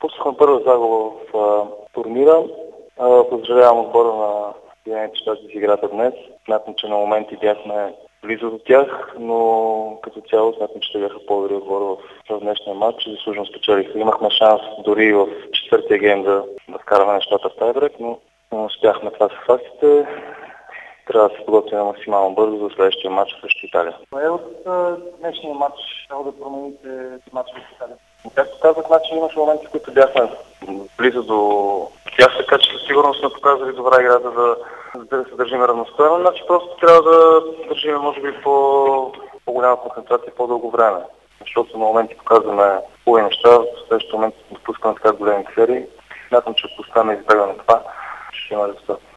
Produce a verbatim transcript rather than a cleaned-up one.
Пуснахме първа загуба в а, турнира. А, поздравявам отбора на Съединените щати за играта днес. Смятам, че на моменти бяхме близо до тях, но като цяло смятам, че те бяха по-добри отбора в, в днешния матч и заслужено спечелиха. Имахме шанс дори в четвъртия гейм да, да вкараме нещата в тайбрек, но не успяхме. Това са фактите. Трябва да се подготвим максимално бързо за следващия матч срещу Италия. Кое от днешния матч трябва да промените матча с Италия? Както казах, значи имаше моменти, в които бяхме близо до тях, така че със сигурност сме показали добра игра, за да, да се държим равностойно. Значи просто трябва да държим, може би, по, по-голяма концентрация по-дълго време. Защото на моменти показваме хубави неща, в следващия момент допускаме така големи серии. Смятам, че ако остане избегваме това, ще има резултат.